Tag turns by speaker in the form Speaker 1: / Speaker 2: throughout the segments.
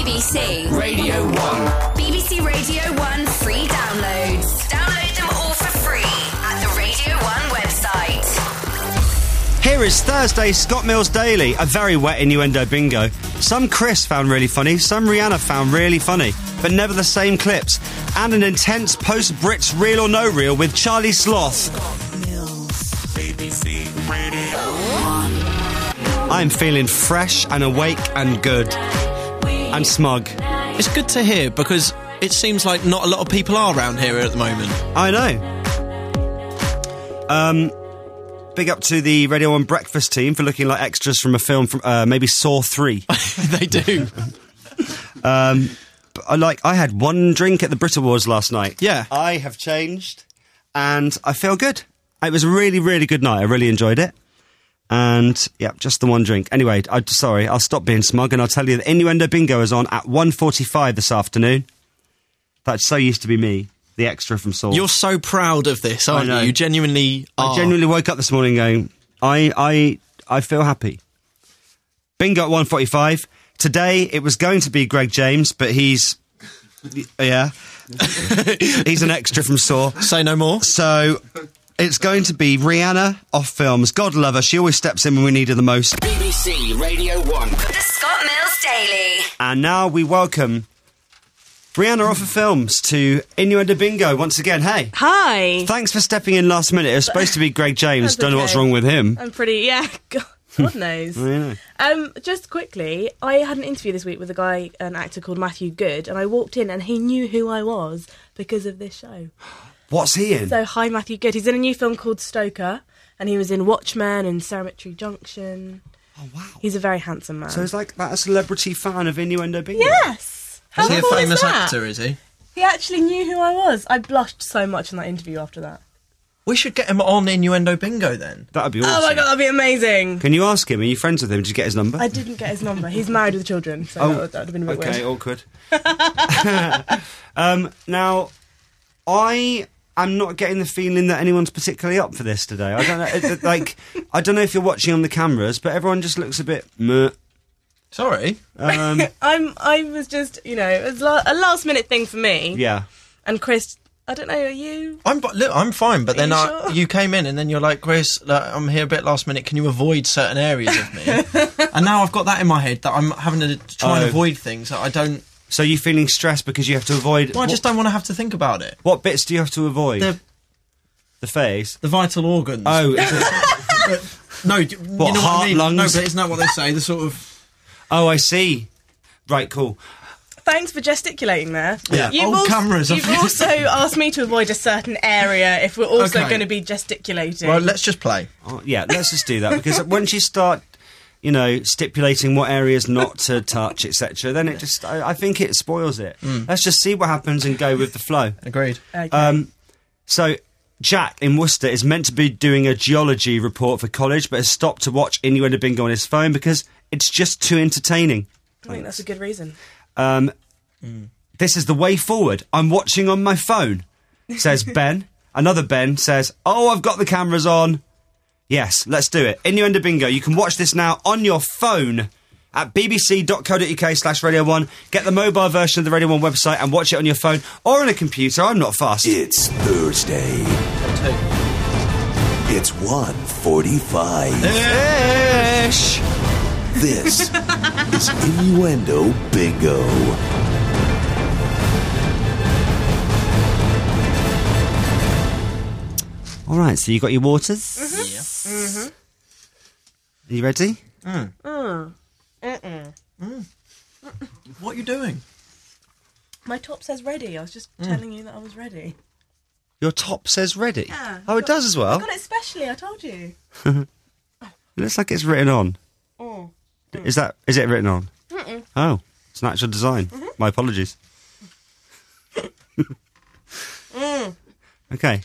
Speaker 1: BBC
Speaker 2: Radio 1.
Speaker 1: BBC Radio 1 free downloads. Download them all for free at the Radio 1 website.
Speaker 3: Here is Thursday Scott Mills Daily, a very wet innuendo bingo. Some Chris found really funny, some Rihanna found really funny, but never the same clips. And an intense post-Brits Real or No Real with Charlie Sloth.
Speaker 2: BBC Radio 1.
Speaker 3: I'm feeling fresh and awake and good. And smug.
Speaker 4: It's good to hear because it seems like not a lot of people are around here at the moment.
Speaker 3: I know. Big up to the Radio 1 breakfast team for looking like extras from a film from maybe Saw 3.
Speaker 4: They do.
Speaker 3: I had one drink at the Brit Awards last night.
Speaker 4: Yeah.
Speaker 3: I have changed and I feel good. It was a really, really good night. I really enjoyed it. And, yeah, just the one drink. Anyway, sorry, I'll stop being smug and I'll tell you that Innuendo Bingo is on at 1:45 this afternoon. That's so used to be me, the extra from Saw.
Speaker 4: You're so proud of this, aren't you? You genuinely are.
Speaker 3: I genuinely woke up this morning going, I feel happy. Bingo at 1:45. Today, it was going to be Greg James, but he's an extra from Saw.
Speaker 4: Say no more.
Speaker 3: So it's going to be Rihanna off films. God love her. She always steps in when we need her the most.
Speaker 2: BBC Radio 1.
Speaker 1: The Scott Mills Daily.
Speaker 3: And now we welcome Rihanna off of films to Innuendo Bingo once again. Hey.
Speaker 5: Hi.
Speaker 3: Thanks for stepping in last minute. It was supposed to be Greg James.
Speaker 5: That's
Speaker 3: Don't know
Speaker 5: okay.
Speaker 3: what's wrong with him.
Speaker 5: I'm pretty, God knows.
Speaker 3: I know.
Speaker 5: Just quickly, I had an interview this week with an actor called Matthew Good, and I walked in and he knew who I was because of this show.
Speaker 3: What's he in?
Speaker 5: So, hi, Matthew Good. He's in a new film called Stoker, and he was in Watchmen and Cemetery Junction.
Speaker 3: Oh, wow.
Speaker 5: He's a very handsome man.
Speaker 3: So he's like a celebrity fan of Innuendo Bingo?
Speaker 5: Yes! How
Speaker 4: Is he a
Speaker 5: cool
Speaker 4: famous
Speaker 5: is that?
Speaker 4: actor, is he?
Speaker 5: He actually knew who I was. I blushed so much in that interview after that.
Speaker 4: We should get him on Innuendo Bingo then.
Speaker 3: That would be awesome.
Speaker 5: Oh my God, that'd be amazing.
Speaker 3: Can you ask him? Are you friends with him? Did you get his number?
Speaker 5: I didn't get his number. He's married with children, so that would have been a bit
Speaker 3: Okay,
Speaker 5: weird.
Speaker 3: awkward. Now, I am not getting the feeling that anyone's particularly up for this today. I don't know. I don't know if you're watching on the cameras, but everyone just looks a bit meh.
Speaker 4: Sorry.
Speaker 5: I was just, it was a last minute thing for me.
Speaker 3: Yeah.
Speaker 5: And Chris, I don't know, are you?
Speaker 4: I'm fine, but
Speaker 5: Are
Speaker 4: then
Speaker 5: you sure?
Speaker 4: you came in and then you're like, Chris, I'm here a bit last minute. Can you avoid certain areas of me? And now I've got that in my head that I'm having to try and avoid things that I don't.
Speaker 3: So you're feeling stressed because you have to avoid...
Speaker 4: Well, I just don't want to have to think about it.
Speaker 3: What bits do you have to avoid? The face?
Speaker 4: The vital organs.
Speaker 3: Oh,
Speaker 4: No, you know
Speaker 3: heart,
Speaker 4: what I mean?
Speaker 3: lungs?
Speaker 4: No, but isn't that what they say? The sort of...
Speaker 3: oh, I see. Right, cool.
Speaker 5: Thanks for gesticulating there.
Speaker 4: Yeah. Old cameras.
Speaker 5: You've also asked me to avoid a certain area if we're also
Speaker 4: Okay.
Speaker 5: going to be gesticulating.
Speaker 4: Well, let's just play.
Speaker 3: Oh, yeah, let's just do that, because once you start, stipulating what areas not to touch, etc., then it just, I think it spoils it. Let's just see what happens and go with the flow.
Speaker 4: Agreed.
Speaker 5: Okay.
Speaker 3: So, Jack in Worcester is meant to be doing a geology report for college, but has stopped to watch Innuendo Bingo on his phone because it's just too entertaining.
Speaker 5: I think that's a good reason.
Speaker 3: This is the way forward. I'm watching on my phone, says Ben. Another Ben says, oh, I've got the cameras on. Yes, let's do it. Innuendo Bingo. You can watch this now on your phone at bbc.co.uk/Radio 1. Get the mobile version of the Radio 1 website and watch it on your phone or on a computer. I'm not fast.
Speaker 2: It's Thursday. It's 1:45.
Speaker 3: Ish.
Speaker 2: This is Innuendo Bingo.
Speaker 3: All right, so you got your waters?
Speaker 4: Yeah.
Speaker 3: Are you ready?
Speaker 4: What are you doing?
Speaker 5: My top says ready. I was just telling you that I was ready.
Speaker 3: Your top says ready.
Speaker 5: Yeah.
Speaker 3: Oh, it does as well.
Speaker 5: I got it specially, I told you.
Speaker 3: It looks like it's written on.
Speaker 5: Oh.
Speaker 3: Is it written on? Oh, it's an actual design. My apologies. Okay.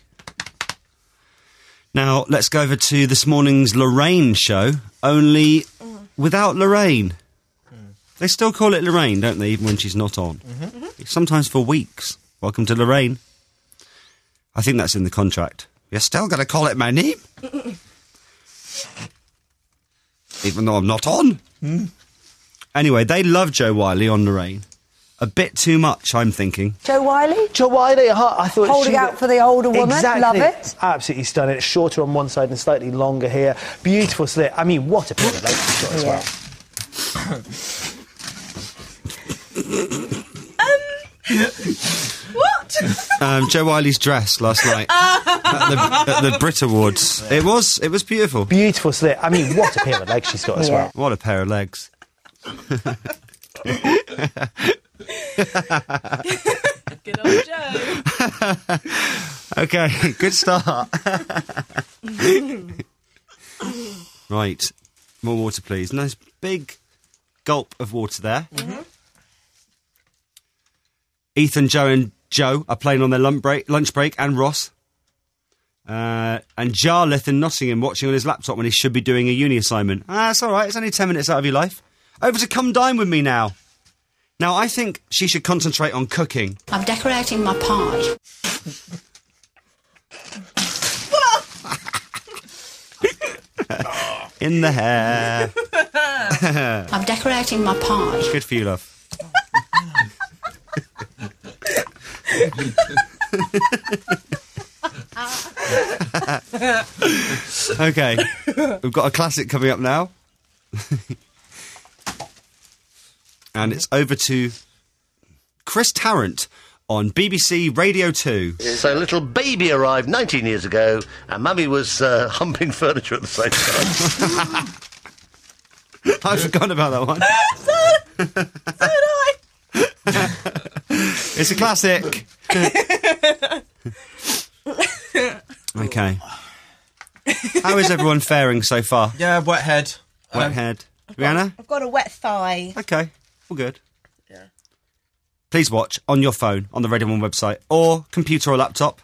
Speaker 3: Now, let's go over to this morning's Lorraine show, only without Lorraine. They still call it Lorraine, don't they, even when she's not on? Sometimes for weeks. Welcome to Lorraine. I think that's in the contract. You're still going to call it my name? Even though I'm not on? Anyway, they love Joe Wiley on Lorraine. A bit too much, I'm thinking.
Speaker 6: Joe Wiley?
Speaker 7: Joe Wiley, I thought
Speaker 6: Holding out for the older woman.
Speaker 7: Exactly.
Speaker 6: Love it.
Speaker 7: Absolutely stunning. It's shorter on one side and slightly longer here. Beautiful slit. I mean, what a pair of legs she's got as well.
Speaker 5: What?
Speaker 3: Joe Wiley's dress last night at the Brit Awards. It was beautiful.
Speaker 7: Beautiful slit. I mean, what a pair of legs she's got as well.
Speaker 3: What a pair of legs.
Speaker 5: Good old Joe.
Speaker 3: Okay, good start. Right, more water, please. Nice big gulp of water there.
Speaker 5: Mm-hmm.
Speaker 3: Ethan, Joe and Joe are playing on their lunch break, and Ross. And Jarlath in Nottingham watching on his laptop when he should be doing a uni assignment. That's all right, it's only 10 minutes out of your life. Over to Come Dine With Me now. Now, I think she should concentrate on cooking.
Speaker 8: I'm decorating my pie.
Speaker 3: In the hair.
Speaker 8: I'm decorating my pie.
Speaker 3: Good for you, love. Okay, we've got a classic coming up now. And it's over to Chris Tarrant on BBC Radio 2.
Speaker 9: So a little baby arrived 19 years ago, and Mummy was humping furniture at the same time.
Speaker 3: I've forgotten about that one.
Speaker 5: So did I.
Speaker 3: It's a classic. Okay. How is everyone faring so far?
Speaker 4: Yeah, wet head.
Speaker 3: Wet head. Rihanna?
Speaker 5: I've got a wet thigh.
Speaker 3: Okay, all good. Yeah. Please watch on your phone, on the Radio 1 website, or computer or laptop.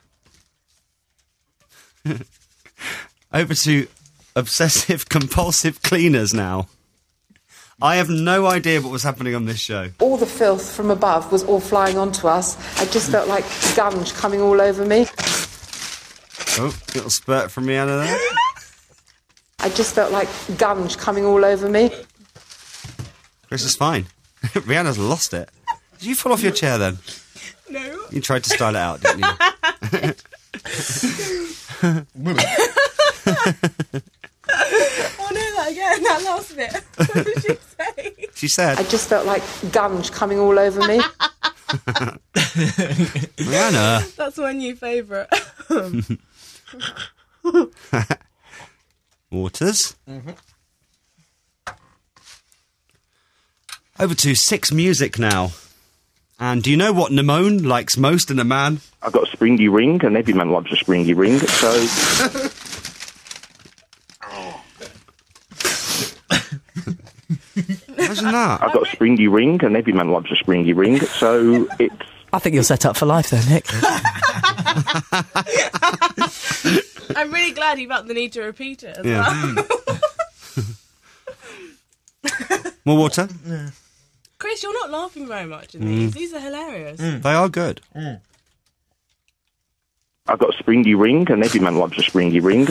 Speaker 3: Over to obsessive compulsive cleaners now. I have no idea what was happening on this show.
Speaker 10: All the filth from above was all flying onto us. I just felt like gunge coming all over me.
Speaker 3: Oh, little spurt from Rihanna there.
Speaker 10: I just felt like gunge coming all over me.
Speaker 3: Chris is fine. Rihanna's lost it. Did you fall off your chair then?
Speaker 5: No.
Speaker 3: You tried to style it out, didn't you?
Speaker 5: Oh no, that again, that last bit. What did she say?
Speaker 3: She said...
Speaker 10: I just felt like gunge coming all over me.
Speaker 3: Rihanna.
Speaker 5: That's my new favourite.
Speaker 3: Waters. Mm-hmm. Over to Six Music now. And do you know what Nimone likes most in a man?
Speaker 11: I've got a springy ring, and every man loves a springy ring, so...
Speaker 3: Imagine that.
Speaker 11: I've got a springy ring, and every man loves a springy ring, so it's...
Speaker 7: I think you're set up for life, though, Nick.
Speaker 5: I'm really glad you felt the need to repeat it as
Speaker 3: Yeah.
Speaker 5: well.
Speaker 3: More water?
Speaker 5: Yeah. Chris, you're not laughing very much in these. These are hilarious.
Speaker 3: They are good.
Speaker 11: I've got a springy ring, and every man loves a springy ring.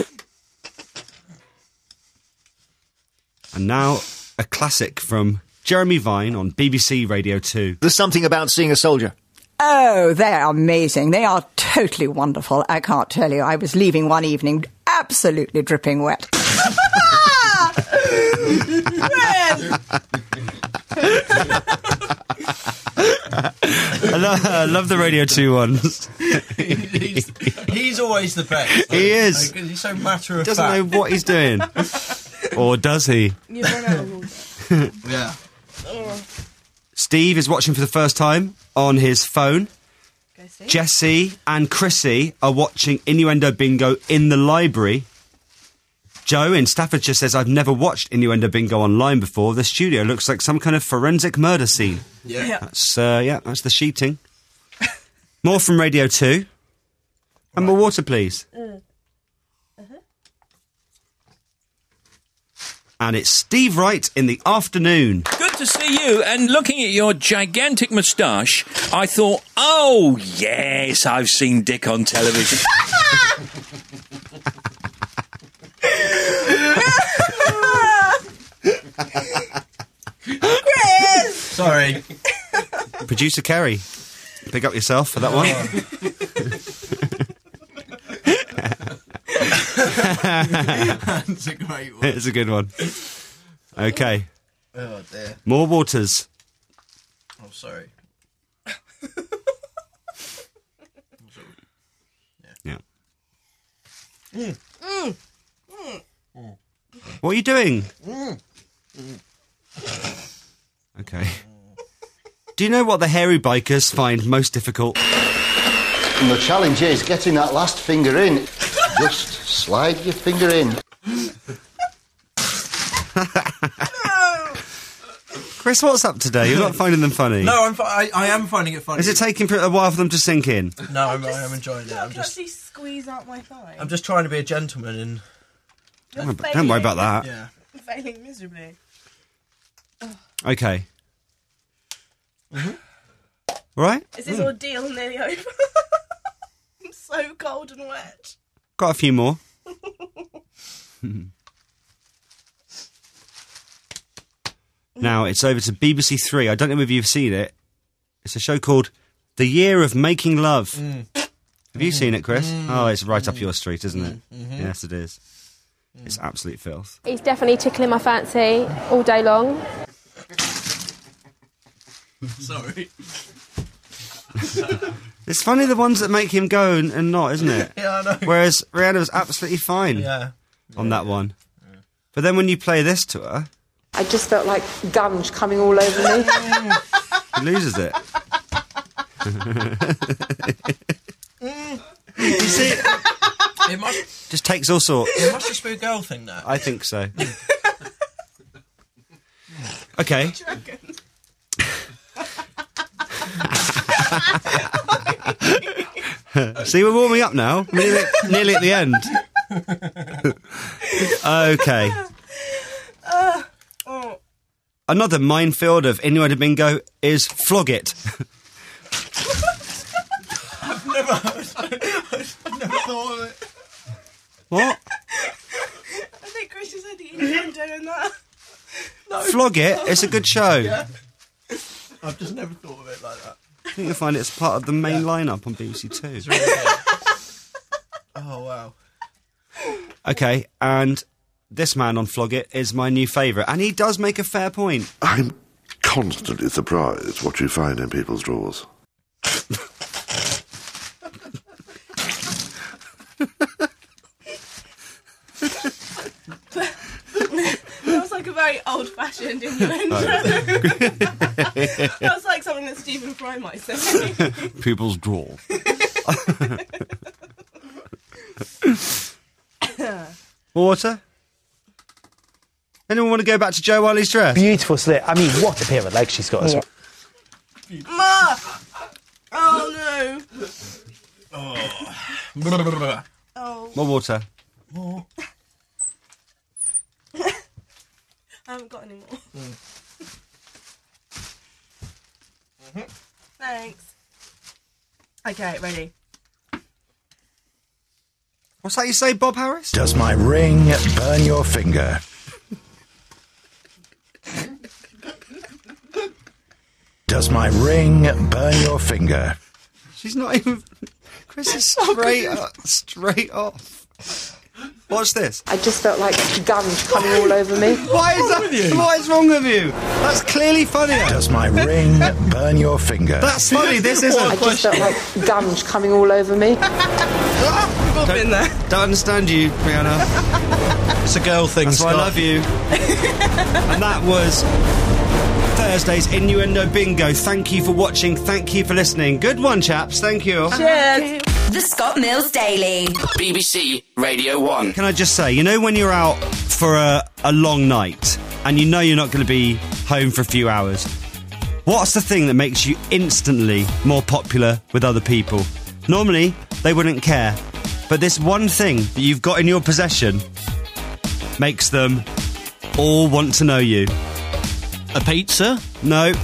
Speaker 3: And now, a classic from Jeremy Vine on BBC Radio 2.
Speaker 12: There's something about seeing a soldier.
Speaker 6: Oh, they're amazing. They are totally wonderful. I can't tell you. I was leaving one evening absolutely dripping wet.
Speaker 3: I love the Radio 2 ones.
Speaker 4: he's always the best.
Speaker 3: He is.
Speaker 4: He's so matter of fact.
Speaker 3: Doesn't know what he's doing. Or does he?
Speaker 5: You've run out of water.
Speaker 4: Yeah.
Speaker 3: Steve is watching for the first time on his phone. Jessie and Chrissy are watching Innuendo Bingo in the library. Joe in Staffordshire says, I've never watched Innuendo Bingo online before. The studio looks like some kind of forensic murder scene.
Speaker 4: Yeah.
Speaker 3: That's the sheeting. More from Radio 2. And more water, please. And it's Steve Wright in the afternoon.
Speaker 13: Good to see you. And looking at your gigantic moustache, I thought, oh, yes, I've seen Dick on television.
Speaker 5: Chris!
Speaker 4: Sorry.
Speaker 3: Producer Kerry, pick up yourself for that one.
Speaker 4: That's a great one.
Speaker 3: It's a good one. Okay.
Speaker 4: Oh, dear.
Speaker 3: More waters.
Speaker 4: Oh, sorry.
Speaker 3: Yeah. What are you doing? Okay. Do you know what the hairy bikers find most difficult?
Speaker 9: And the challenge is getting that last finger in. Just slide your finger in.
Speaker 3: Chris, what's up today? You're not finding them funny?
Speaker 4: No, I am finding it funny.
Speaker 3: Is it taking a while for them to sink in?
Speaker 4: No, I am enjoying it.
Speaker 5: I can actually squeeze out my thigh.
Speaker 4: I'm just trying to be a gentleman and...
Speaker 3: Don't worry about that.
Speaker 4: Yeah.
Speaker 5: I'm failing miserably.
Speaker 3: Okay. Right?
Speaker 5: Is this ordeal nearly over? I'm so cold and wet.
Speaker 3: Got a few more. Now it's over to BBC Three. I don't know if you've seen it. It's a show called The Year of Making Love. Have you seen it, Chris? Oh, it's right up your street, isn't it? Yes, it is. It's absolute filth.
Speaker 12: He's definitely tickling my fancy all day long.
Speaker 4: Sorry.
Speaker 3: It's funny the ones that make him go and not, isn't it?
Speaker 4: Yeah, I know.
Speaker 3: Whereas Rihanna was absolutely fine on that one. Yeah. But then when you play this to her...
Speaker 10: I just felt like gunge coming all over me.
Speaker 3: He loses it. You see,
Speaker 4: it must
Speaker 3: just takes all sorts.
Speaker 4: It must just be a girl thing, that.
Speaker 3: I think so. Okay. See, we're warming up now. Nearly at the end. Okay. Another minefield of innuendo bingo is flog it.
Speaker 4: I've never thought of it.
Speaker 3: What?
Speaker 5: I think Chris just said the innuendo and that. No.
Speaker 3: Flog it. It's a good show.
Speaker 4: Yeah. I've just never thought of it like that.
Speaker 3: I think you'll find it's part of the main lineup on BBC Two.
Speaker 4: It's really good. Oh, wow.
Speaker 3: Okay, and this man on Flog It is my new favourite, and he does make a fair point.
Speaker 14: I'm constantly surprised what you find in people's drawers.
Speaker 5: That was like a very old-fashioned innuendo. That was like something that Stephen Fry might say.
Speaker 3: People's drawers. Water? Anyone want to go back to Joe Wiley's dress?
Speaker 7: Beautiful slit. I mean, what a pair of legs she's got as well.
Speaker 5: Ma! Oh, no. Oh.
Speaker 3: More water.
Speaker 5: More. I haven't got any more. Thanks. Okay, ready.
Speaker 3: What's that you say, Bob Harris?
Speaker 15: Does my ring burn your finger? Does my ring burn your finger?
Speaker 3: She's not even... Chris is straight off. What's this?
Speaker 10: I just felt like gunge coming all over me.
Speaker 3: What is wrong with you? That's clearly funnier.
Speaker 15: Does my ring burn your finger?
Speaker 3: That's funny, this isn't.
Speaker 10: I just felt like gunge coming all over me.
Speaker 5: We've all been there.
Speaker 3: Don't understand you, Rihanna.
Speaker 4: It's a girl thing,
Speaker 3: That's why I love you. And that was Thursday's Innuendo Bingo. Thank you for watching. Thank you for listening. Good one, chaps. Thank you.
Speaker 5: Cheers.
Speaker 1: The Scott Mills Daily.
Speaker 2: BBC Radio 1.
Speaker 3: Can I just say, you know when you're out for a long night and you know you're not going to be home for a few hours, what's the thing that makes you instantly more popular with other people? Normally, they wouldn't care. But this one thing that you've got in your possession makes them all want to know you.
Speaker 4: A pizza?
Speaker 3: No.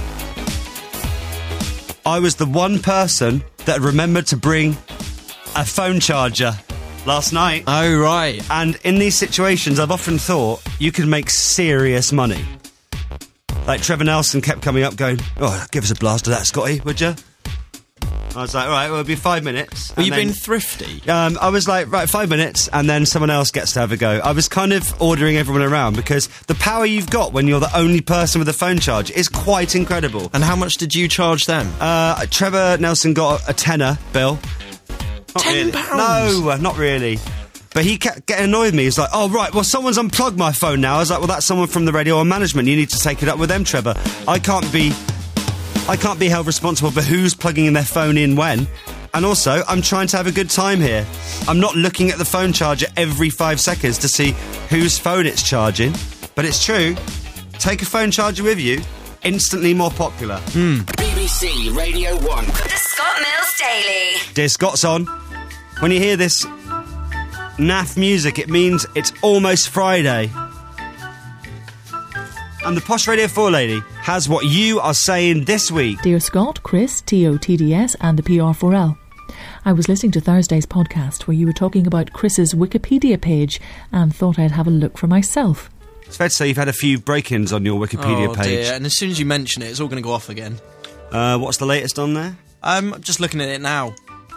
Speaker 3: I was the one person that remembered to bring a phone charger last night.
Speaker 4: Oh, right.
Speaker 3: And in these situations, I've often thought you could make serious money. Like, Trevor Nelson kept coming up going, oh, give us a blast of that, Scotty, would you? I was like, all right, well, it'll be 5 minutes.
Speaker 4: Were you being thrifty?
Speaker 3: I was like, right, 5 minutes, and then someone else gets to have a go. I was kind of ordering everyone around because the power you've got when you're the only person with a phone charge is quite incredible.
Speaker 4: And how much did you charge them?
Speaker 3: Trevor Nelson got a tenner bill.
Speaker 4: £10?
Speaker 3: No, not really. But he kept getting annoyed with me. He's like, oh, right, well, someone's unplugged my phone now. I was like, well, that's someone from the Radio 1 management. You need to take it up with them, Trevor. I can't be held responsible for who's plugging in their phone in when. And also, I'm trying to have a good time here. I'm not looking at the phone charger every 5 seconds to see whose phone it's charging. But it's true. Take a phone charger with you. Instantly more popular.
Speaker 2: BBC Radio 1.
Speaker 1: The Scott Mills Daily.
Speaker 3: Dear Scott's on. When you hear this naff music, it means it's almost Friday. And the Posh Radio 4 lady has what you are saying this week.
Speaker 16: Dear Scott, Chris, TOTDS and the PR4L. I was listening to Thursday's podcast where you were talking about Chris's Wikipedia page and thought I'd have a look for myself.
Speaker 3: It's fair to say you've had a few break-ins on your Wikipedia page.
Speaker 4: Dear. And as soon as you mention it, it's all going to go off again.
Speaker 3: What's the latest on there?
Speaker 4: I'm just looking at it now.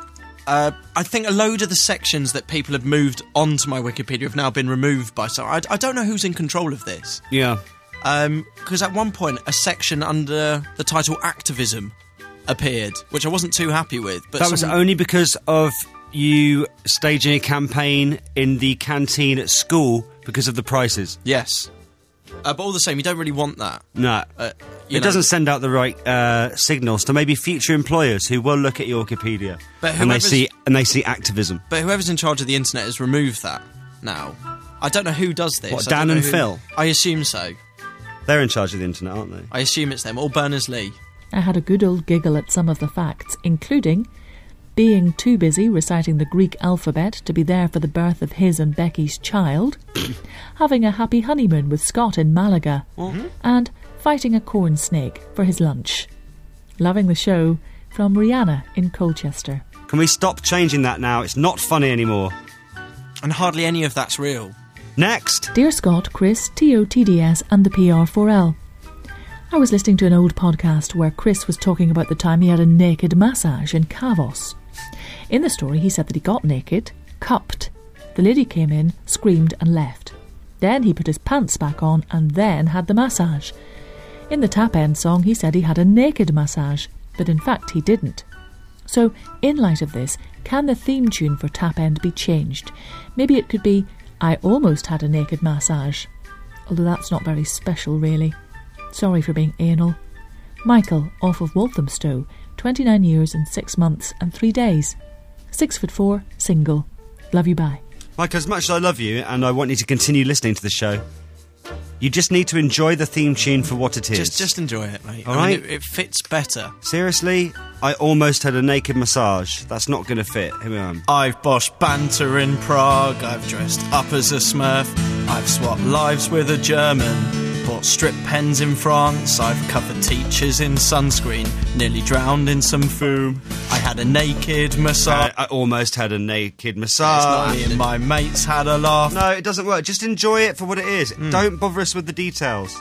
Speaker 4: I think a load of the sections that people have moved onto my Wikipedia have now been removed by some... I don't know who's in control of this.
Speaker 3: Yeah.
Speaker 4: Because at one point, a section under the title Activism appeared, which I wasn't too happy with. But
Speaker 3: that was only because of you staging a campaign in the canteen at school because of the prices.
Speaker 4: Yes. But all the same, you don't really want that.
Speaker 3: No. It doesn't send out the right signals to maybe future employers who will look at your Wikipedia and they see activism.
Speaker 4: But whoever's in charge of the internet has removed that now. I don't know who does this.
Speaker 3: What, Dan and Phil?
Speaker 4: I assume so.
Speaker 3: They're in charge of the internet, aren't they?
Speaker 4: I assume it's them. Or Berners-Lee.
Speaker 16: I had a good old giggle at some of the facts, including being too busy reciting the Greek alphabet to be there for the birth of his and Becky's child, having a happy honeymoon with Scott in Malaga, and fighting a corn snake for his lunch. Loving the show, from Rihanna in Colchester.
Speaker 3: Can we stop changing that now? It's not funny anymore.
Speaker 4: And hardly any of that's real.
Speaker 3: Next.
Speaker 16: Dear Scott, Chris, TOTDS and the PR4L. I was listening to an old podcast where Chris was talking about the time he had a naked massage in Kavos. In the story, he said that he got naked, cupped. The lady came in, screamed and left. Then he put his pants back on and then had the massage. In the Tap End song, he said he had a naked massage, but in fact he didn't. So, in light of this, can the theme tune for Tap End be changed? Maybe it could be, I almost had a naked massage. Although that's not very special, really. Sorry for being anal. Michael, off of Walthamstow, 29 years and 6 months and 3 days. 6'4", single. Love you, bye.
Speaker 3: Mike, as much as I love you and I want you to continue listening to the show, you just need to enjoy the theme tune for what it is.
Speaker 4: Just enjoy it, mate.
Speaker 3: All right?
Speaker 4: I mean, it fits better.
Speaker 3: Seriously? I almost had a naked massage. That's not going to fit. Here we are.
Speaker 4: I've boshed banter in Prague. I've dressed up as a Smurf. I've swapped lives with a German. Bought strip pens in France. I've covered teachers in sunscreen. Nearly drowned in some foam. I had a naked massage.
Speaker 3: I almost had a naked massage.
Speaker 4: Me and my mates had a laugh.
Speaker 3: No, it doesn't work. Just enjoy it for what it is. Don't bother us with the details.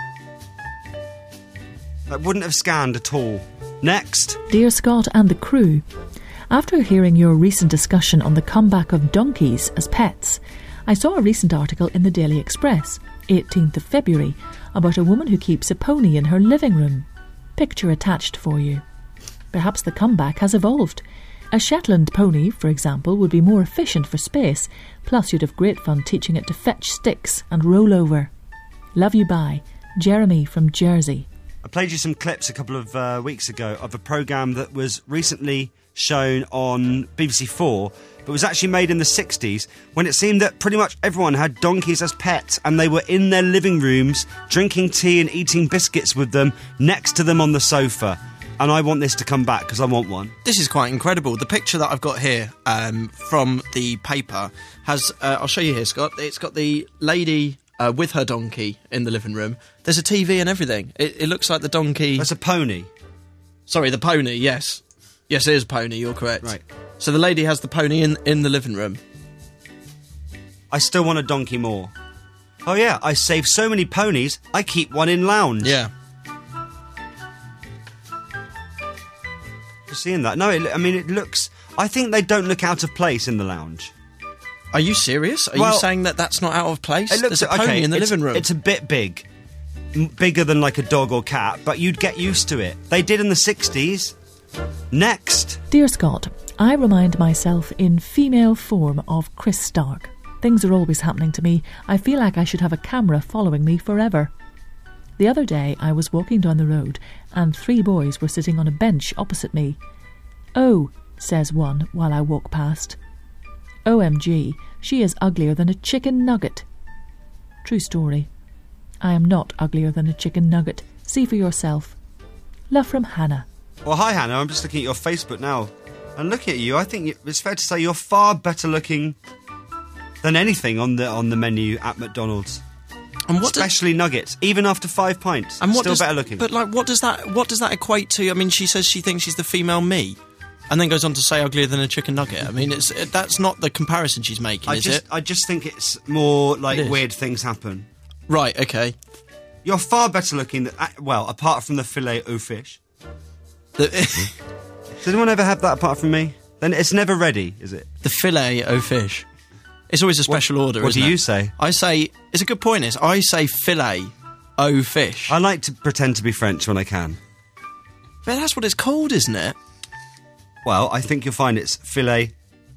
Speaker 3: That wouldn't have scanned at all. Next.
Speaker 16: Dear Scott and the crew, after hearing your recent discussion on the comeback of donkeys as pets, I saw a recent article in the Daily Express, 18th of February, about a woman who keeps a pony in her living room. Picture attached for you. Perhaps the comeback has evolved. A Shetland pony, for example, would be more efficient for space, plus you'd have great fun teaching it to fetch sticks and roll over. Love you, bye. Jeremy from Jersey.
Speaker 3: I played you some clips a couple of weeks ago of a programme that was recently shown on BBC 4, but was actually made in the 60s, when it seemed that pretty much everyone had donkeys as pets and they were in their living rooms drinking tea and eating biscuits with them next to them on the sofa. And I want this to come back because I want one.
Speaker 4: This is quite incredible. The picture that I've got here from the paper has... I'll show you here, Scott. It's got the lady... with her donkey in the living room. There's a TV and everything. It looks like the donkey...
Speaker 3: That's a pony.
Speaker 4: Sorry, the pony, yes. Yes, it is pony, you're correct.
Speaker 3: Right.
Speaker 4: So the lady has the pony in the living room.
Speaker 3: I still want a donkey more. Oh yeah, I save so many ponies, I keep one in lounge.
Speaker 4: Yeah.
Speaker 3: seeing that. No, it looks... I think they don't look out of place in the lounge.
Speaker 4: Are you serious? Are you saying that that's not out of place?
Speaker 3: It looks,
Speaker 4: There's a pony in the living room.
Speaker 3: It's a bit big. Bigger than like a dog or cat, but you'd get used to it. They did in the 60s. Next.
Speaker 16: Dear Scott, I remind myself in female form of Chris Stark. Things are always happening to me. I feel like I should have a camera following me forever. The other day I was walking down the road and 3 boys were sitting on a bench opposite me. "Oh," says one while I walk past. "OMG, she is uglier than a chicken nugget." True story. I am not uglier than a chicken nugget. See for yourself. Love from Hannah.
Speaker 3: Well, hi Hannah, I'm just looking at your Facebook now. And looking at you, I think it's fair to say you're far better looking than anything on the menu at McDonald's. And especially nuggets, even after 5 pints. And still better looking.
Speaker 4: But like, what does that equate to? I mean, she says she thinks she's the female me, and then goes on to say uglier than a chicken nugget. I mean, that's not the comparison she's making, is it?
Speaker 3: I just think it's more like weird things happen.
Speaker 4: Right. Okay.
Speaker 3: You're far better looking than, well, apart from the filet au fish. Does anyone ever have that apart from me? Then it's never ready, is it?
Speaker 4: The filet au fish. It's always a special order,
Speaker 3: What
Speaker 4: isn't
Speaker 3: do
Speaker 4: it?
Speaker 3: you say?
Speaker 4: I say... It's a good point, is I say filet au fish.
Speaker 3: I like to pretend to be French when I can.
Speaker 4: But that's what it's called, isn't it?
Speaker 3: Well, I think you'll find it's filet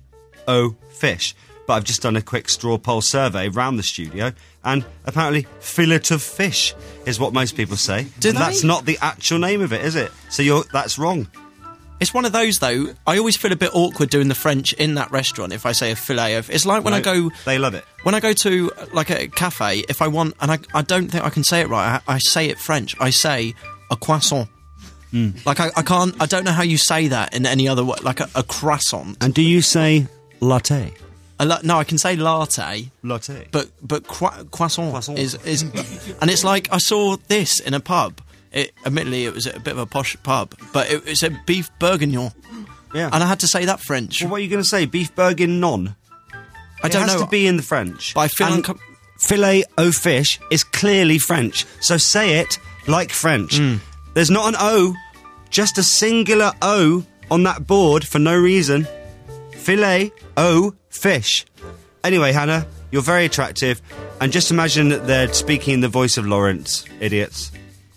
Speaker 3: au fish. But I've just done a quick straw poll survey round the studio, and apparently fillet of fish is what most people say.
Speaker 4: Do
Speaker 3: and
Speaker 4: they?
Speaker 3: That's not the actual name of it, is it? So that's wrong.
Speaker 4: It's one of those, though. I always feel a bit awkward doing the French in that restaurant if I say a filet of... It's like when I go...
Speaker 3: They love it.
Speaker 4: When I go to, like, a cafe, if I want... And I don't think I can say it right. I say it French. I say a croissant. Like, I can't... I don't know how you say that in any other way. Like, a croissant.
Speaker 3: And do you say latte?
Speaker 4: No, I can say latte.
Speaker 3: Latte.
Speaker 4: But croissant is... And it's like, I saw this in a pub... Admittedly, it was a bit of a posh pub, but it said beef bourguignon.
Speaker 3: Yeah.
Speaker 4: And I had to say that French.
Speaker 3: Well, what are you going to say? Beef bourguignon?
Speaker 4: I don't know.
Speaker 3: It has to be in the French.
Speaker 4: But I feel
Speaker 3: filet au fish is clearly French, so say it like French. There's not an O, just a singular O on that board for no reason. Filet au fish. Anyway, Hannah, you're very attractive, and just imagine that they're speaking in the voice of Lawrence, idiots.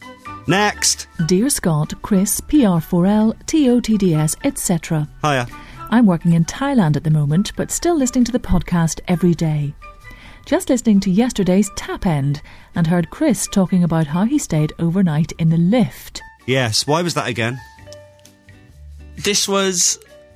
Speaker 3: Next.
Speaker 16: Dear Scott, Chris, PR4L, TOTDS, etc.
Speaker 3: Hiya.
Speaker 16: I'm working in Thailand at the moment, but still listening to the podcast every day. Just listening to yesterday's Tap End and heard Chris talking about how he stayed overnight in the lift.
Speaker 3: Yes, why was that again?
Speaker 4: This was...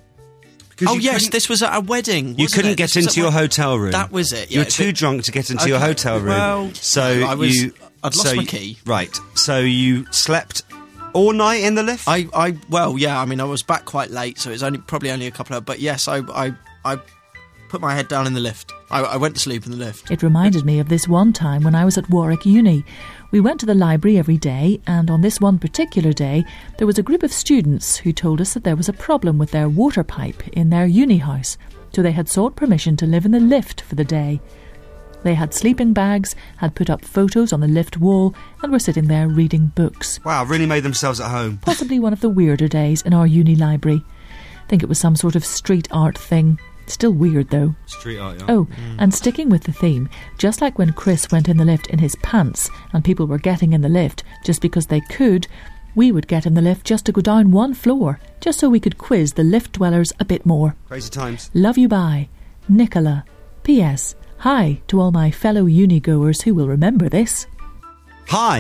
Speaker 4: this was at a wedding.
Speaker 3: You couldn't get into your hotel room.
Speaker 4: That was it.
Speaker 3: You were too drunk to get into your hotel room.
Speaker 4: Well, I'd lost my key.
Speaker 3: Right. So you slept all night in the lift?
Speaker 4: I was back quite late, so it was probably only a couple of... But yes, I put my head down in the lift. I went to sleep in the lift.
Speaker 16: It reminded me of this one time when I was at Warwick Uni. We went to the library every day, and on this one particular day, there was a group of students who told us that there was a problem with their water pipe in their uni house, so they had sought permission to live in the lift for the day. They had sleeping bags, had put up photos on the lift wall, and were sitting there reading books.
Speaker 3: Wow, really made themselves at home.
Speaker 16: Possibly one of the weirder days in our uni library. I think it was some sort of street art thing. Still weird, though.
Speaker 3: Street art, yeah.
Speaker 16: Oh, and sticking with the theme, just like when Chris went in the lift in his pants and people were getting in the lift just because they could, we would get in the lift just to go down one floor, just so we could quiz the lift dwellers a bit more.
Speaker 3: Crazy times.
Speaker 16: Love you, bye. Nicola. P.S. Hi to all my fellow uni-goers who will remember this.
Speaker 3: Hi.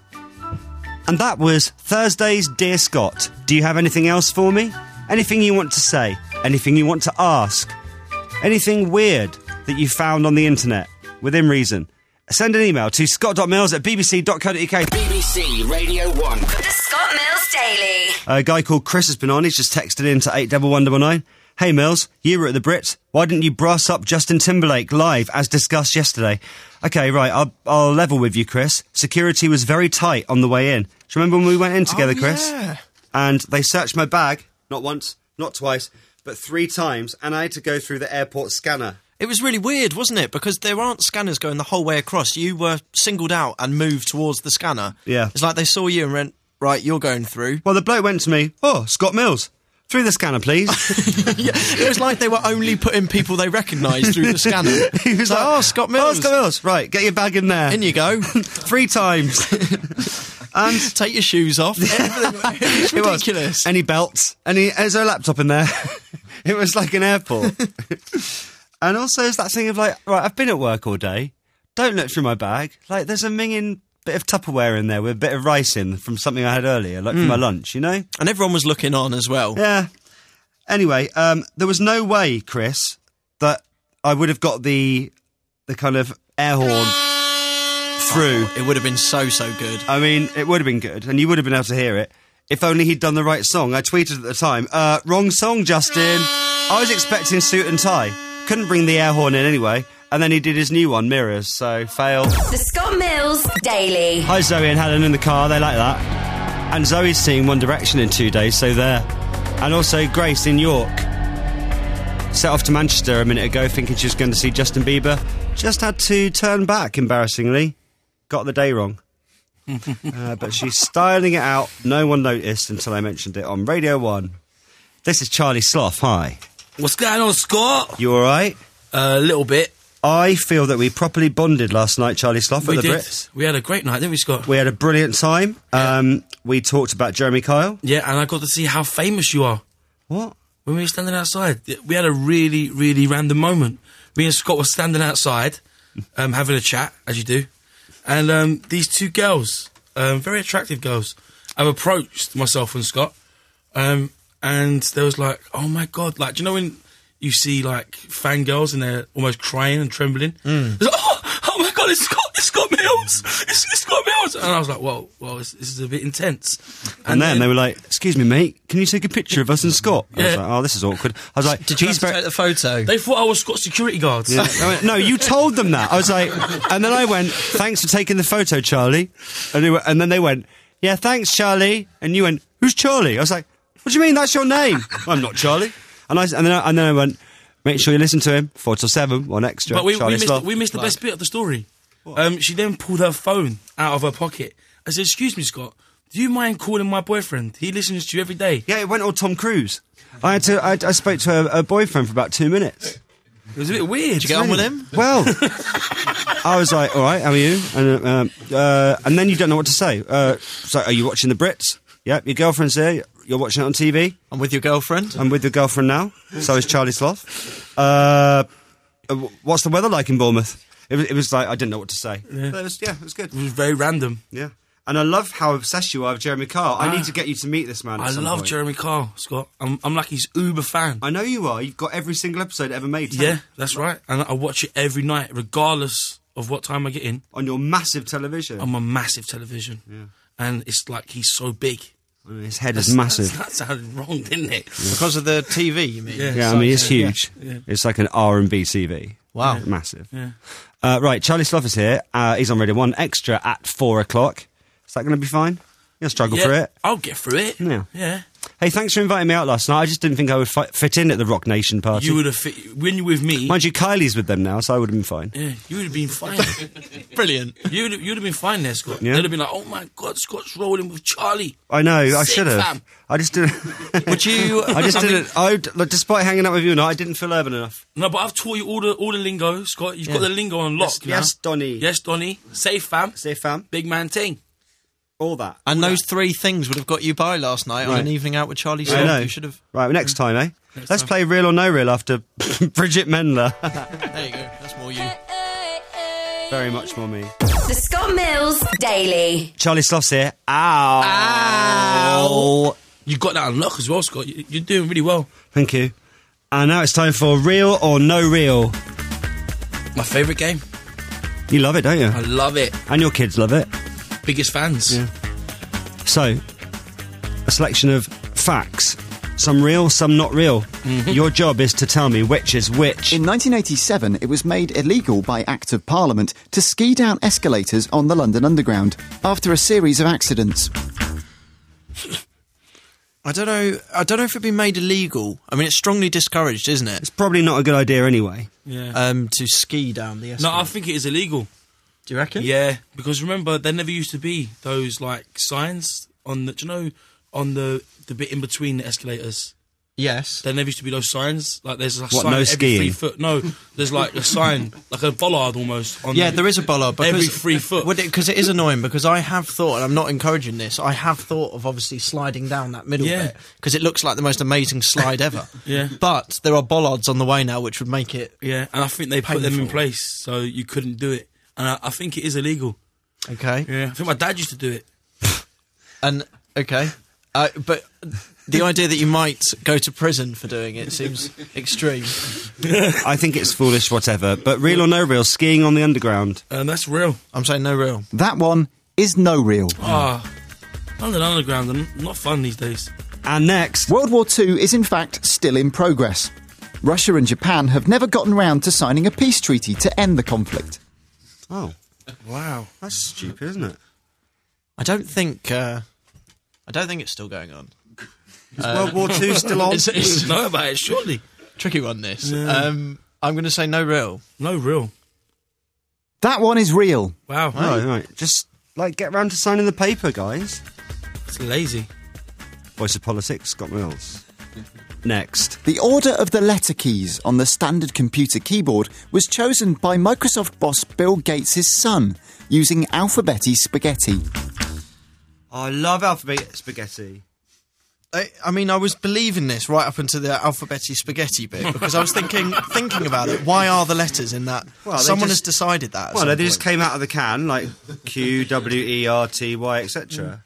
Speaker 3: And that was Thursday's Dear Scott. Do you have anything else for me? Anything you want to say? Anything you want to ask? Anything weird that you found on the internet? Within reason. Send an email to scott.mills@bbc.co.uk.
Speaker 2: BBC Radio 1.
Speaker 1: The Scott Mills Daily.
Speaker 3: A guy called Chris has been on. He's just texted in to 81199. Hey Mills, you were at the Brits. Why didn't you brass up Justin Timberlake live as discussed yesterday? Okay, right, I'll level with you, Chris. Security was very tight on the way in. Do you remember when we went in together, Chris?
Speaker 4: Yeah.
Speaker 3: And they searched my bag, not once, not twice, but 3 times, and I had to go through the airport scanner.
Speaker 4: It was really weird, wasn't it? Because there aren't scanners going the whole way across. You were singled out and moved towards the scanner.
Speaker 3: Yeah.
Speaker 4: It's like they saw you and went, right, you're going through.
Speaker 3: Well, the bloke went to me, oh, Scott Mills. Through the scanner, please.
Speaker 4: Yeah, it was like they were only putting people they recognised through the scanner.
Speaker 3: He was like,
Speaker 4: oh, Scott Mills.
Speaker 3: Oh, Scott Mills. Right, get your bag in there.
Speaker 4: In you go.
Speaker 3: 3 times. And
Speaker 4: take your shoes off. It's ridiculous.
Speaker 3: Any belts? Is there a laptop in there? It was like an airport. And also, it's that thing of like, right, I've been at work all day. Don't look through my bag. Like, there's a minging bit of Tupperware in there with a bit of rice in from something I had earlier, like for my lunch, you know?
Speaker 4: And everyone was looking on as well.
Speaker 3: Yeah. Anyway, there was no way, Chris, that I would have got the kind of air horn through.
Speaker 4: It would have been so good.
Speaker 3: I mean, it would have been good, and you would have been able to hear it if only he'd done the right song. I tweeted at the time, wrong song, Justin. I was expecting Suit and Tie. Couldn't bring the air horn in anyway. And then he did his new one, Mirrors, so fail.
Speaker 1: The Scott Mills Daily.
Speaker 3: Hi, Zoe and Helen in the car, they like that. And Zoe's seeing One Direction in 2 days, so there. And also Grace in York. Set off to Manchester a minute ago thinking she was going to see Justin Bieber. Just had to turn back, embarrassingly. Got the day wrong. But she's styling it out. No one noticed until I mentioned it on Radio 1. This is Charlie Sloth, hi.
Speaker 17: What's going on, Scott?
Speaker 3: You alright?
Speaker 17: A little bit.
Speaker 3: I feel that we properly bonded last night, Charlie Sloth, at the Brits.
Speaker 17: We had a great night, didn't we, Scott?
Speaker 3: We had a brilliant time.
Speaker 17: Yeah.
Speaker 3: We talked about Jeremy Kyle.
Speaker 17: Yeah, and I got to see how famous you are.
Speaker 3: What?
Speaker 17: When we were standing outside. We had a really, really random moment. Me and Scott were standing outside, having a chat, as you do. And these 2 girls, very attractive girls, have approached myself and Scott. And there was like, oh my God, like, do you know when you see like fangirls and they're almost crying and trembling? It's like, oh my God, it's Scott Mills! It's Scott Mills! And I was like, well, this is a bit intense.
Speaker 3: And then they were like, excuse me, mate, can you take a picture of us and Scott? I was like, oh, this is awkward. I was like,
Speaker 4: did you have to take the photo?
Speaker 17: They thought I was Scott's security guards.
Speaker 3: Yeah. I went, no, you told them that. I was like, and then I went, thanks for taking the photo, Charlie. And then they went, yeah, thanks, Charlie. And you went, who's Charlie? I was like, what do you mean? That's your name. I'm not Charlie. And then I went, make sure you listen to him. 4 till 7, 1 extra.
Speaker 17: But we missed the best bit of the story. She then pulled her phone out of her pocket. I said, excuse me, Scott, do you mind calling my boyfriend? He listens to you every day.
Speaker 3: Yeah, it went all Tom Cruise. I spoke to her boyfriend for about 2 minutes.
Speaker 17: It was a bit weird.
Speaker 4: Did you get on with him?
Speaker 3: Well, I was like, all right, how are you? And then you don't know what to say. So, are you watching the Brits? Yep, your girlfriend's there. You're watching it on TV.
Speaker 4: I'm with your girlfriend.
Speaker 3: I'm with your girlfriend now. So is Charlie Sloth. What's the weather like in Bournemouth? It was like, I didn't know what to say.
Speaker 17: Yeah.
Speaker 3: But it was good.
Speaker 17: It was very random.
Speaker 3: Yeah. And I love how obsessed you are with Jeremy Kyle. I need to get you to meet this man at some
Speaker 17: love
Speaker 3: point.
Speaker 17: Jeremy Kyle, Scott. I'm like his uber fan.
Speaker 3: I know you are. You've got every single episode ever made.
Speaker 17: Yeah, that's right. And I watch it every night, regardless of what time I get in.
Speaker 3: On your massive television.
Speaker 17: On my massive television. Yeah. And it's like he's so big.
Speaker 3: His head is massive.
Speaker 17: That sounded wrong, didn't it?
Speaker 4: Yeah. Because of the TV, you mean?
Speaker 3: Yeah, I mean, it's huge. Yeah. It's like an R&B TV.
Speaker 4: Wow.
Speaker 3: Massive.
Speaker 17: Yeah.
Speaker 3: Right, Charlie Sloth is here. He's on Radio 1 Extra at 4 o'clock. Is that going to be fine? You'll struggle through it?
Speaker 17: I'll get through it.
Speaker 3: Yeah. Hey, thanks for inviting me out last night. I just didn't think I would fit in at the Rock Nation party.
Speaker 17: You would have fit... When you're with me...
Speaker 3: Mind you, Kylie's with them now, so I would have been fine.
Speaker 17: Yeah, you would have been fine.
Speaker 4: Brilliant.
Speaker 17: You'd have been fine there, Scott.
Speaker 3: Yeah.
Speaker 17: They'd have been like, oh my God, Scott's rolling with Charlie.
Speaker 3: I know, I should have.
Speaker 17: Fam.
Speaker 3: I just didn't...
Speaker 4: Would you...
Speaker 3: I just didn't... despite hanging out with you and I didn't feel urban enough.
Speaker 17: No, but I've taught you all the lingo, Scott. You've got the lingo on lock now.
Speaker 3: Yes, Donny.
Speaker 17: Yes, Donny. Safe fam.
Speaker 3: Safe fam.
Speaker 17: Big man ting.
Speaker 3: All that.
Speaker 4: And those 3 things would have got you by last night on an evening out with Charlie Sloth.
Speaker 3: I know.
Speaker 4: You should have...
Speaker 3: Right, next time, eh? Let's play Real or No Real after Bridget Mendler.
Speaker 4: There you go. That's more you.
Speaker 3: Very much more me.
Speaker 1: The Scott Mills Daily.
Speaker 3: Charlie Sloth's here. Ow.
Speaker 17: Ow. You got that on lock as well, Scott. You're doing really well.
Speaker 3: Thank you. And now it's time for Real or No Real.
Speaker 17: My favourite game.
Speaker 3: You love it, don't you?
Speaker 17: I love it.
Speaker 3: And your kids love it.
Speaker 17: Biggest fans.
Speaker 3: Yeah. So, a selection of facts. Some real, some not real. Mm-hmm. Your job is to tell me which is which.
Speaker 18: In 1987, it was made illegal by Act of Parliament to ski down escalators on the London Underground after a series of accidents.
Speaker 4: I don't know if it'd been made illegal. I mean, it's strongly discouraged, isn't it?
Speaker 3: It's probably not a good idea anyway.
Speaker 17: Yeah.
Speaker 4: To ski down the escalator.
Speaker 17: No, I think it is illegal.
Speaker 4: Do you reckon?
Speaker 17: Yeah, because remember, there never used to be those, like, signs on the... Do you know, on the bit in between the escalators?
Speaker 4: Yes.
Speaker 17: There never used to be those signs. Like there's a
Speaker 3: What,
Speaker 17: sign
Speaker 3: no
Speaker 17: every
Speaker 3: skiing?
Speaker 17: 3 foot. No, there's like a sign, like a bollard almost. On
Speaker 4: Yeah, there is a bollard. Because
Speaker 17: every 3 foot.
Speaker 4: Because it is annoying, because I have thought, and I'm not encouraging this, I have thought of obviously sliding down that middle bit, because it looks like the most amazing slide ever.
Speaker 17: Yeah.
Speaker 4: But there are bollards on the way now, which would make it
Speaker 17: Yeah, and I think they put them in
Speaker 4: painful.
Speaker 17: place so you couldn't do it. And I think it is illegal.
Speaker 4: Okay.
Speaker 17: Yeah, I think my dad used to do it.
Speaker 4: And, okay. But the idea that you might go to prison for doing it seems extreme.
Speaker 3: I think it's foolish, whatever. But real or no real, skiing on the underground.
Speaker 17: That's real.
Speaker 4: I'm saying no real.
Speaker 18: That one is no real.
Speaker 17: London Underground are not fun these days.
Speaker 3: And next,
Speaker 18: World War II is in fact still in progress. Russia and Japan have never gotten round to signing a peace treaty to end the conflict.
Speaker 3: Oh,
Speaker 17: wow,
Speaker 3: that's stupid, isn't it?
Speaker 4: I don't think it's still going on.
Speaker 3: Is World War II still on?
Speaker 17: It's know about it, surely.
Speaker 4: Tricky one, this.
Speaker 17: Yeah.
Speaker 4: I'm going to say no real.
Speaker 17: No real.
Speaker 18: That one is real.
Speaker 17: Wow.
Speaker 3: Oh, right. Just, get round to signing the paper, guys.
Speaker 17: It's lazy.
Speaker 3: Voice of Politics, Scott Mills. Next.
Speaker 18: The order of the letter keys on the standard computer keyboard was chosen by Microsoft boss Bill Gates' son, using Alphabetti Spaghetti.
Speaker 3: I love alphabet spaghetti.
Speaker 4: I mean, I was believing this right up until the Alphabetti Spaghetti bit, because I was thinking about it. Why are the letters in that?
Speaker 3: Well,
Speaker 4: Someone
Speaker 3: just-
Speaker 4: has decided that. at
Speaker 3: Well,
Speaker 4: some
Speaker 3: they just
Speaker 4: point.
Speaker 3: came out of the can, like Q, W, E, R, T, Y, etc.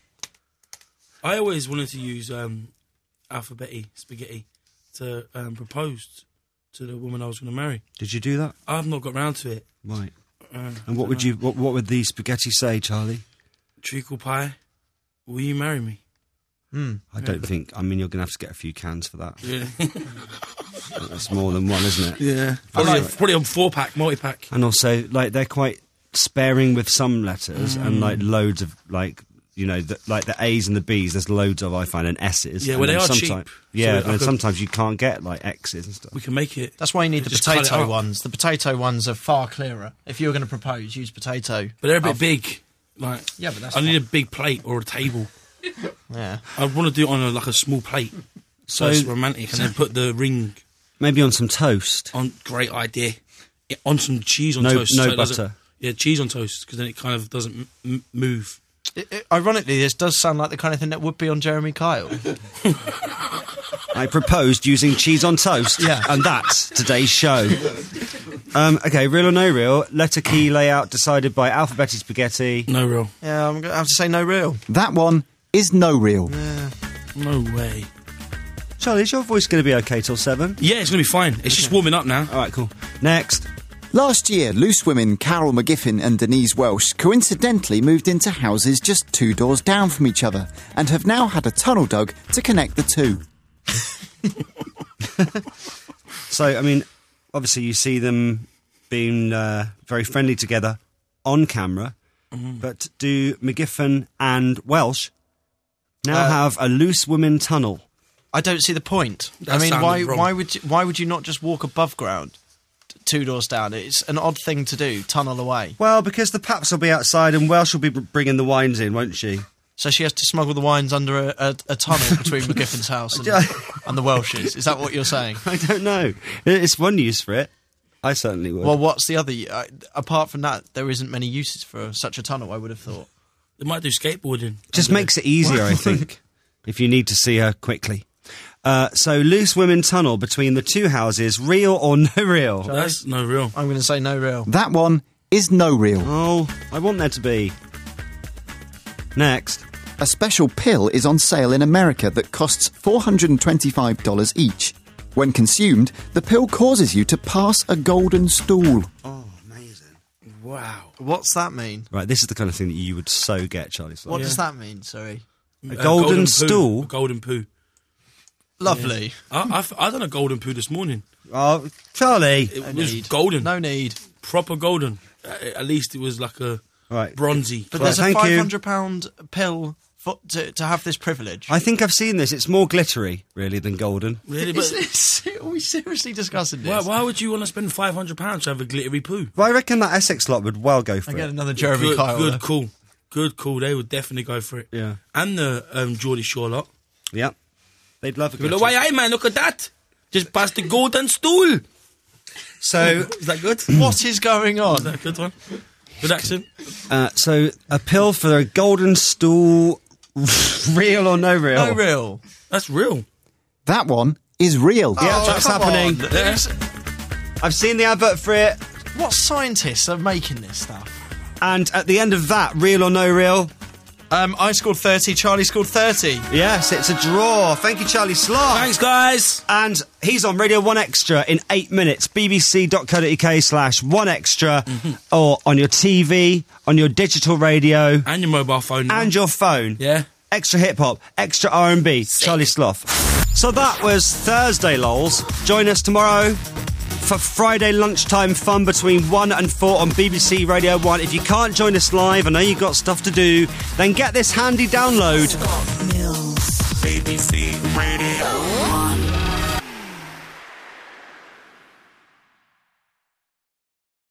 Speaker 17: I always wanted to use Alphabetti Spaghetti to propose to the woman I was going to marry.
Speaker 3: Did you do that?
Speaker 17: I've not got round to it.
Speaker 3: Right. And what would you? What would the spaghetti say, Charlie?
Speaker 17: Treacle pie, will you marry me?
Speaker 3: I don't think. I mean, you're going to have to get a few cans for that.
Speaker 17: Yeah.
Speaker 3: That's more than one, isn't it?
Speaker 17: Yeah. Probably on 4-pack, multi-pack.
Speaker 3: And also, they're quite sparing with some letters, and loads of the A's and the B's. There's loads of, I find, and S's.
Speaker 17: Yeah,
Speaker 3: and
Speaker 17: well, they
Speaker 3: then
Speaker 17: are
Speaker 3: sometime-
Speaker 17: cheap.
Speaker 3: Yeah,
Speaker 17: So
Speaker 3: and sometimes you can't get X's and stuff.
Speaker 17: We can make it.
Speaker 4: That's why you need the
Speaker 17: Just cut it
Speaker 4: potato
Speaker 17: up.
Speaker 4: ones. The potato ones are far clearer. If you were going to propose, use potato.
Speaker 17: But they're a bit big.
Speaker 4: Yeah, but that's
Speaker 17: I need a big plate or a table.
Speaker 4: Yeah.
Speaker 17: I want to do it on a small plate. So it's romantic, and then put the ring
Speaker 3: Maybe on some toast.
Speaker 17: on. Great idea. Yeah, on some cheese on
Speaker 3: No-
Speaker 17: toast.
Speaker 3: no
Speaker 17: so it doesn't-
Speaker 3: butter.
Speaker 17: Yeah, cheese on toast, because then it kind of doesn't move.
Speaker 4: Ironically, this does sound like the kind of thing that would be on Jeremy Kyle.
Speaker 3: I proposed using cheese on toast.
Speaker 4: Yeah.
Speaker 3: And that's today's show. Okay, real or no real? Letter key layout decided by Alphabetti Spaghetti.
Speaker 17: No real.
Speaker 4: Yeah, I'm going to have to say no real.
Speaker 18: That one is no real.
Speaker 17: No way.
Speaker 3: Charlie, is your voice going to be okay till 7?
Speaker 17: Yeah, it's going to be fine. It's just warming up now.
Speaker 3: All right, cool. Next.
Speaker 18: Last year, loose women Carol McGiffin and Denise Welsh coincidentally moved into houses just 2 doors down from each other and have now had a tunnel dug to connect the two.
Speaker 3: So, I mean, obviously you see them being very friendly together on camera, but do McGiffin and Welsh now have a loose women tunnel?
Speaker 4: I don't see the point.
Speaker 17: That
Speaker 4: I mean,
Speaker 17: sounded wrong.
Speaker 4: why would you not just walk above ground, 2 doors down? It's an odd thing to do. Tunnel away.
Speaker 3: Well, because the Paps will be outside and Welsh will be bringing the wines in, won't she?
Speaker 4: So she has to smuggle the wines under a tunnel between McGiffin's house and the Welsh's. Is that what you're saying?
Speaker 3: I don't know. It's one use for it. I certainly would.
Speaker 4: Well, what's the other? Apart from that, there isn't many uses for such a tunnel, I would have thought.
Speaker 17: They might do skateboarding.
Speaker 3: Just makes it easier, I think, if you need to see her quickly. So, loose women tunnel between the two houses, real or no real?
Speaker 17: That's no real.
Speaker 4: I'm going to say no real.
Speaker 18: That one is no real.
Speaker 3: Oh, I want there to be. Next.
Speaker 18: A special pill is on sale in America that costs $425 each. When consumed, the pill causes you to pass a golden stool.
Speaker 3: Oh, amazing.
Speaker 17: Wow.
Speaker 4: What's that mean?
Speaker 3: Right, this is the kind of thing that you would so get, Charlie.
Speaker 4: What does that mean? Sorry.
Speaker 3: A golden
Speaker 17: poo.
Speaker 3: stool?
Speaker 17: A golden poo.
Speaker 4: Lovely.
Speaker 17: Yeah. I done a golden poo this morning.
Speaker 3: Oh, Charlie.
Speaker 17: It was golden.
Speaker 4: No need.
Speaker 17: Proper golden. At least it was like a bronzy.
Speaker 4: But
Speaker 3: Right,
Speaker 4: there's a
Speaker 3: thank you.
Speaker 4: £500 pill to have this privilege.
Speaker 3: I think I've seen this. It's more glittery, really, than golden.
Speaker 17: Really?
Speaker 4: Are we seriously discussing this?
Speaker 17: Why would you want to spend £500 to have a glittery poo?
Speaker 3: Well, I reckon that Essex lot would well go for
Speaker 4: I
Speaker 3: it.
Speaker 4: get another Jeremy Kyle.
Speaker 17: Good call. Good call. They would definitely go for it.
Speaker 3: Yeah.
Speaker 17: And the Geordie Shore lot.
Speaker 3: Yeah. They'd love a
Speaker 17: Go,
Speaker 3: good
Speaker 17: why, hey man, look at that. Just past the golden stool.
Speaker 3: So,
Speaker 17: is that good?
Speaker 4: What is going on?
Speaker 17: Is that a good one? Good accent.
Speaker 3: So a pill for a golden stool, real or no real?
Speaker 4: No real.
Speaker 17: That's real.
Speaker 18: That one is real.
Speaker 3: Yeah, that's happening. I've seen the advert for it.
Speaker 4: What scientists are making this stuff?
Speaker 3: And at the end of that, real or no real?
Speaker 4: I scored 30, Charlie scored 30.
Speaker 3: Yes, it's a draw. Thank you, Charlie Sloth.
Speaker 17: Thanks, guys.
Speaker 3: And he's on Radio 1 Extra in 8 minutes. bbc.co.uk/1extra or on your TV, on your digital radio.
Speaker 17: And your mobile phone.
Speaker 3: And your phone.
Speaker 17: Yeah.
Speaker 3: Extra hip-hop, extra R&B. Charlie Sloth. So that was Thursday, lols. Join us tomorrow for Friday lunchtime fun between 1 and 4 on BBC Radio 1. If you can't join us live, I know you've got stuff to do, then get this handy download.
Speaker 19: BBC Radio